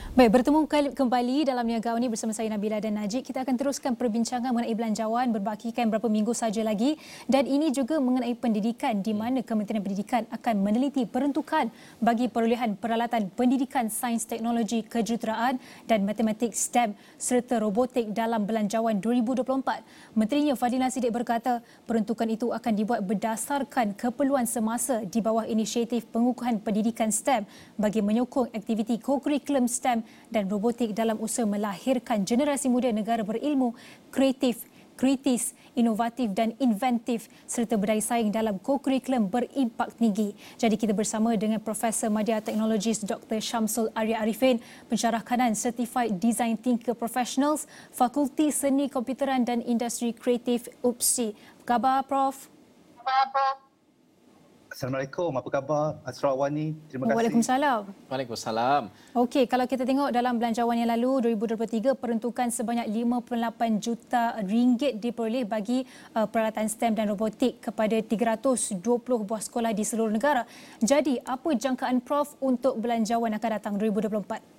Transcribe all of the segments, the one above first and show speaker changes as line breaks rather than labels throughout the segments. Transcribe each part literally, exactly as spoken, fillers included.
Baik, bertemu kembali dalam Niaga ini bersama saya Nabila dan Najib. Kita akan teruskan perbincangan mengenai belanjawan berbakikan beberapa minggu saja lagi, dan ini juga mengenai pendidikan di mana Kementerian Pendidikan akan meneliti peruntukan bagi perolehan peralatan pendidikan sains teknologi kejuruteraan dan matematik STEM serta robotik dalam belanjawan dua ribu dua puluh empat. Menterinya Fadhil Siddiq berkata peruntukan itu akan dibuat berdasarkan keperluan semasa di bawah inisiatif pengukuhan pendidikan STEM bagi menyokong aktiviti kokurikulum STEM dan robotik dalam usaha melahirkan generasi muda negara berilmu, kreatif, kritis, inovatif dan inventif serta berdaya saing dalam kokurikulum berimpak tinggi. Jadi kita bersama dengan Profesor Madya Technologies Doktor Syamsul Arya Arifin, pensyarah kanan Certified Design Thinker Professionals, Fakulti Seni Komputeran dan Industri Kreatif U P S I. Apa khabar, Prof?
Assalamualaikum, apa khabar Asrawani? Terima kasih.
Waalaikumsalam.
Waalaikumsalam.
Okey, kalau kita tengok dalam belanjawan yang lalu dua ribu dua puluh tiga, peruntukan sebanyak lima puluh lapan juta ringgit diperoleh bagi uh, peralatan STEM dan robotik kepada tiga ratus dua puluh buah sekolah di seluruh negara. Jadi, apa jangkaan Prof untuk belanjawan akan datang dua ribu dua puluh empat?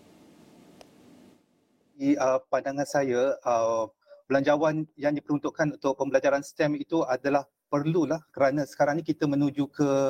Di uh, pandangan saya, uh, belanjawan yang diperuntukkan untuk pembelajaran STEM itu adalah perlulah kerana sekarang ni kita menuju ke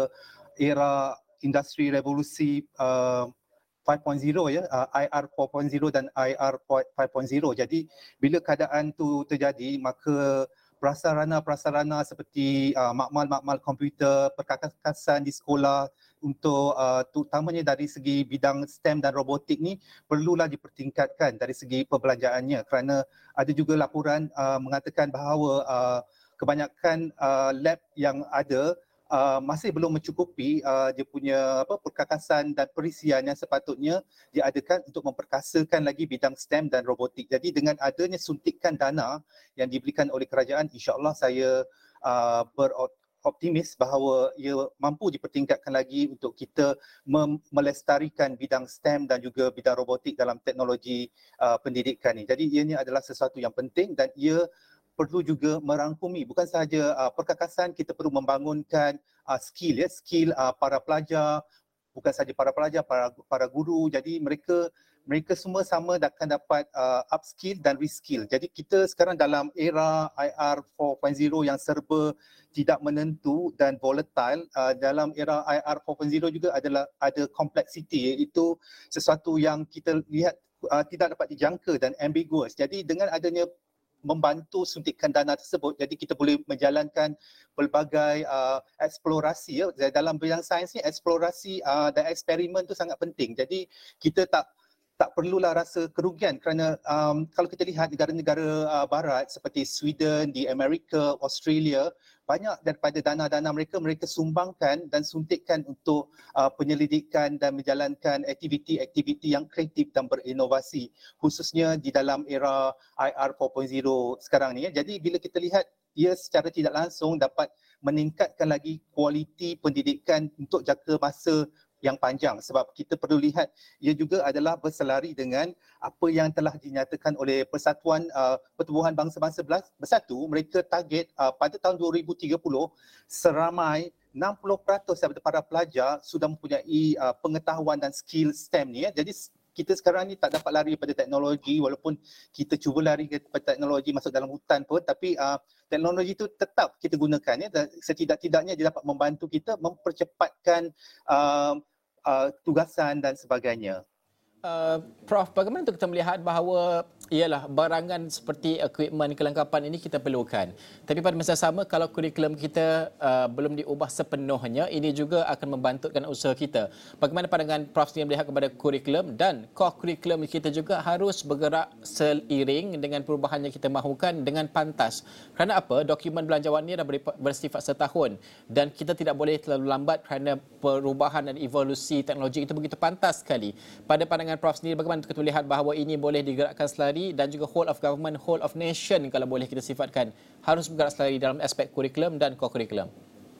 era industri revolusi uh, lima titik kosong ya, uh, I R empat titik kosong dan I R lima titik kosong. Jadi bila keadaan tu terjadi, maka prasarana-prasarana seperti uh, makmal-makmal komputer, perkakasan di sekolah untuk uh, terutamanya dari segi bidang STEM dan robotik ni perlulah dipertingkatkan dari segi perbelanjaannya, kerana ada juga laporan uh, mengatakan bahawa uh, kebanyakan uh, lab yang ada uh, masih belum mencukupi uh, dia punya apa, perkakasan dan perisian yang sepatutnya diadakan untuk memperkasakan lagi bidang STEM dan robotik. Jadi dengan adanya suntikan dana yang diberikan oleh kerajaan, insya-Allah saya uh, beroptimis bahawa ia mampu dipertingkatkan lagi untuk kita mem- melestarikan bidang STEM dan juga bidang robotik dalam teknologi uh, pendidikan ini. Jadi ianya adalah sesuatu yang penting dan ia perlu juga merangkumi bukan sahaja uh, perkakasan, kita perlu membangunkan uh, skill ya, skill uh, para pelajar, bukan sahaja para pelajar, para para guru. Jadi mereka mereka semua sama akan dapat uh, upskill dan reskill. Jadi kita sekarang dalam era I R empat titik kosong yang serba tidak menentu dan volatile. Uh, dalam era I R empat titik kosong juga adalah ada complexity, iaitu sesuatu yang kita lihat uh, tidak dapat dijangka dan ambiguous. Jadi dengan adanya membantu suntikan dana tersebut, jadi kita boleh menjalankan pelbagai uh, eksplorasi ya. Dalam bidang sains ni eksplorasi uh, dan eksperimen tu sangat penting. Jadi kita tak tak perlulah rasa kerugian kerana um, kalau kita lihat negara-negara uh, barat seperti Sweden, di Amerika, Australia, banyak daripada dana-dana mereka mereka sumbangkan dan suntikkan untuk uh, penyelidikan dan menjalankan aktiviti-aktiviti yang kreatif dan berinovasi, khususnya di dalam era I R empat titik kosong sekarang ni ya. Jadi bila kita lihat ia secara tidak langsung dapat meningkatkan lagi kualiti pendidikan untuk jangka masa yang panjang, sebab kita perlu lihat ia juga adalah berselari dengan apa yang telah dinyatakan oleh Persatuan uh, Pertubuhan Bangsa-Bangsa Bersatu. Mereka target uh, pada tahun dua ribu tiga puluh seramai enam puluh peratus daripada para pelajar sudah mempunyai uh, pengetahuan dan skill STEM ni ya. Jadi kita sekarang ni tak dapat lari daripada teknologi, walaupun kita cuba lari daripada teknologi masuk dalam hutan pun, tapi uh, teknologi itu tetap kita gunakan ya, dan setidak-tidaknya dia dapat membantu kita mempercepatkan uh, uh, tugasan dan sebagainya.
Uh, Prof, bagaimana untuk kita melihat bahawa ialah barangan seperti equipment, kelengkapan ini kita perlukan. Tapi pada masa sama, kalau kurikulum kita uh, belum diubah sepenuhnya, ini juga akan membantutkan usaha kita. Bagaimana pandangan Prof sendiri melihat kepada kurikulum, dan core kurikulum kita juga harus bergerak seiring dengan perubahan yang kita mahukan dengan pantas. Kerana apa? Dokumen belanjawan ini dah bersifat setahun dan kita tidak boleh terlalu lambat kerana perubahan dan evolusi teknologi itu begitu pantas sekali. Pada pandangan Prof sendiri, bagaimana kita melihat bahawa ini boleh digerakkan selari dan juga whole of government, whole of nation kalau boleh kita sifatkan, harus bergerak selari dalam aspek kurikulum dan co-kurikulum?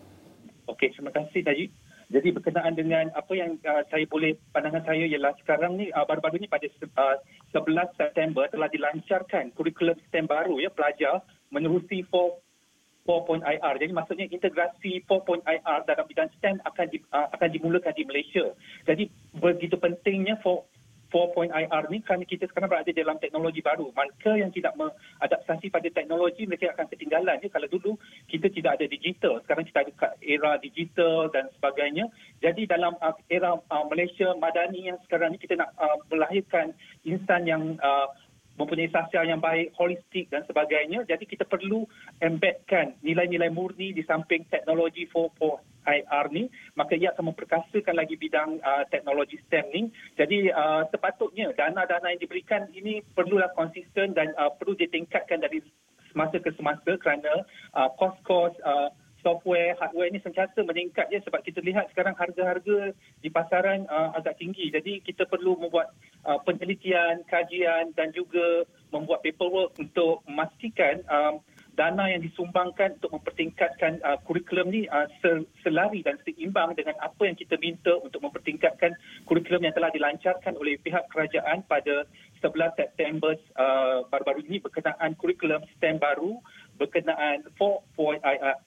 Okey, terima kasih Najib. Jadi berkenaan dengan apa yang uh, saya boleh, pandangan saya ialah sekarang ni uh, baru-baru ni pada uh, sebelas September telah dilancarkan kurikulum STEM baru ya, pelajar menerusi empat titik I R. Jadi maksudnya integrasi empat titik I R dalam bidang STEM akan di, uh, akan dimulakan di Malaysia. Jadi begitu pentingnya for four point I R ni kerana kita sekarang berada dalam teknologi baru. Mereka yang tidak mengadaptasi pada teknologi, mereka akan ketinggalan. Ya. Kalau dulu kita tidak ada digital, sekarang kita ada era digital dan sebagainya. Jadi dalam uh, era uh, Malaysia Madani yang sekarang ni, kita nak uh, melahirkan insan yang uh, mempunyai sasial yang baik, holistik dan sebagainya. Jadi kita perlu embedkan nilai-nilai murni di samping teknologi four point I R ni, maka ia akan memperkasakan lagi bidang uh, teknologi STEM ni. Jadi uh, sepatutnya dana-dana yang diberikan ini perlulah konsisten dan uh, perlu ditingkatkan dari semasa ke semasa kerana uh, kos-kos uh, software, hardware ini sentiasa meningkat ya, sebab kita lihat sekarang harga-harga di pasaran uh, agak tinggi. Jadi kita perlu membuat uh, penelitian, kajian dan juga membuat paperwork untuk memastikan um, dana yang disumbangkan untuk mempertingkatkan uh, kurikulum ni uh, selari dan seimbang dengan apa yang kita minta untuk mempertingkatkan kurikulum yang telah dilancarkan oleh pihak kerajaan pada sebelas September uh, baru-baru ini berkenaan kurikulum STEM baru berkenaan four point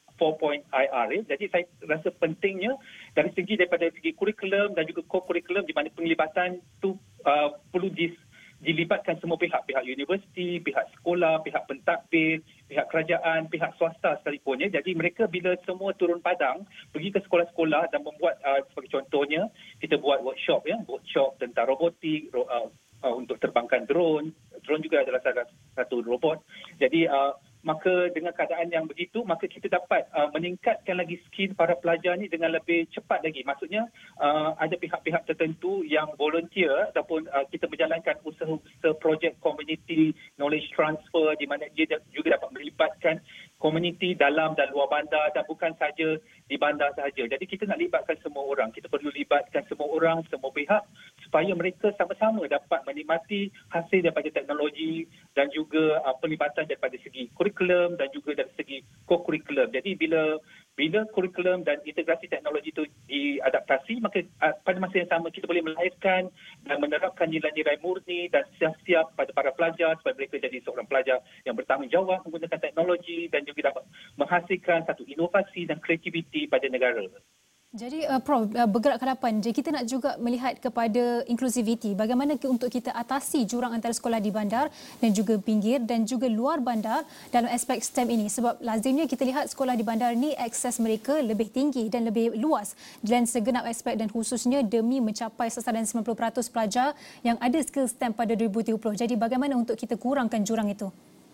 I R. Eh. Jadi saya rasa pentingnya dari segi daripada segi kurikulum dan juga co-kurikulum di mana penglibatan itu uh, perlu dis dilibatkan semua pihak, pihak universiti, pihak sekolah, pihak pentadbir, pihak kerajaan, pihak swasta sekalipun. Ya. Jadi mereka bila semua turun padang, pergi ke sekolah-sekolah dan membuat, uh, sebagai contohnya, kita buat workshop, ya, workshop tentang robotik, ro, uh, uh, untuk terbangkan drone. Drone juga adalah salah satu robot. Jadi uh, maka dengan keadaan yang begitu, maka kita dapat uh, meningkatkan lagi skill para pelajar ni dengan lebih cepat lagi. Maksudnya uh, ada pihak-pihak tertentu yang volunteer ataupun uh, kita menjalankan usaha-usaha projek community knowledge transfer di mana dia juga dapat melibatkan komuniti dalam dan luar bandar dan bukan saja di bandar sahaja. Jadi kita nak libatkan semua orang. Kita perlu libatkan semua orang, semua pihak supaya mereka sama-sama dapat menikmati hasil daripada teknologi dan juga uh, pelibatan daripada segi kurikulum dan juga dari segi co-kurikulum. Jadi bila bila kurikulum dan integrasi teknologi itu diadaptasi, maka uh, pada masa yang sama kita boleh melahirkan dan menerapkan nilai-nilai murni dan siap-siap pada para pelajar supaya mereka jadi seorang pelajar yang bertanggungjawab menggunakan teknologi dan juga dapat menghasilkan satu inovasi dan kreativiti pada negara.
Jadi uh, Prof, uh, bergerak ke hadapan je, kita nak juga melihat kepada inklusiviti. Bagaimana ke untuk kita atasi jurang antara sekolah di bandar dan juga pinggir dan juga luar bandar dalam aspek STEM ini. Sebab lazimnya kita lihat sekolah di bandar ni akses mereka lebih tinggi dan lebih luas dalam segenap aspek dan khususnya demi mencapai sasaran sembilan puluh peratus pelajar yang ada skill STEM pada dua ribu tiga puluh. Jadi bagaimana untuk kita kurangkan jurang itu?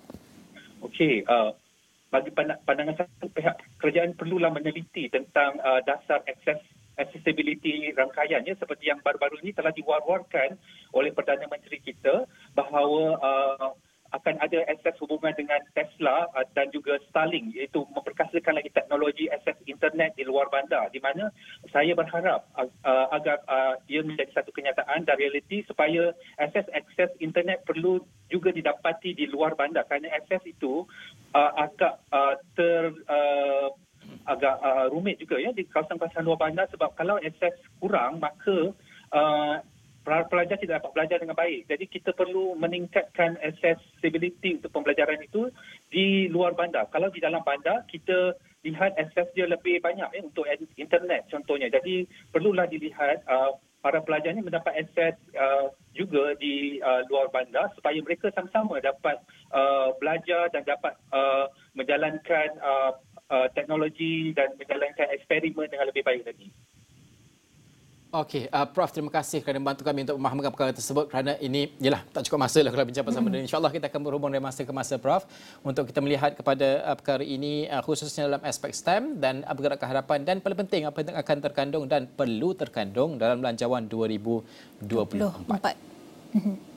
Okey, uh... bagi pandangan saya, pihak kerajaan perlulah meneliti tentang uh, dasar akses accessibility rangkaian, ya, seperti yang baru-baru ini telah diwar-warkan oleh Perdana Menteri kita bahawa uh, akan ada akses hubungan dengan Tesla uh, dan juga Starlink, iaitu memperkasakan lagi teknologi akses internet di luar bandar, di mana saya berharap uh, uh, agar uh, ia menjadi satu kenyataan dan realiti supaya akses-akses internet perlu juga didapati di luar bandar kerana akses itu uh, agak uh, ter uh, agak uh, rumit juga, ya, di kawasan-kawasan luar bandar, sebab kalau akses kurang maka uh, pelajar tidak dapat belajar dengan baik. Jadi kita perlu meningkatkan accessibility untuk pembelajaran itu di luar bandar. Kalau di dalam bandar, kita lihat akses dia lebih banyak, ya, untuk internet contohnya. Jadi perlulah dilihat uh, para pelajar ini mendapat akses uh, juga di uh, luar bandar supaya mereka sama-sama dapat uh, belajar dan dapat uh, menjalankan uh, uh, teknologi dan menjalankan eksperimen dengan lebih baik lagi.
Okey, uh, Prof, terima kasih kerana membantu kami untuk memahamkan perkara tersebut kerana ini ialah tak cukup masa lah kalau bincang bersama dengan. InsyaAllah kita akan berhubung dari masa ke masa, Prof, untuk kita melihat kepada uh, perkara ini uh, khususnya dalam aspek STEM dan uh, bergerak ke hadapan dan paling penting apa yang akan terkandung dan perlu terkandung dalam Belanjawan dua ribu dua puluh empat.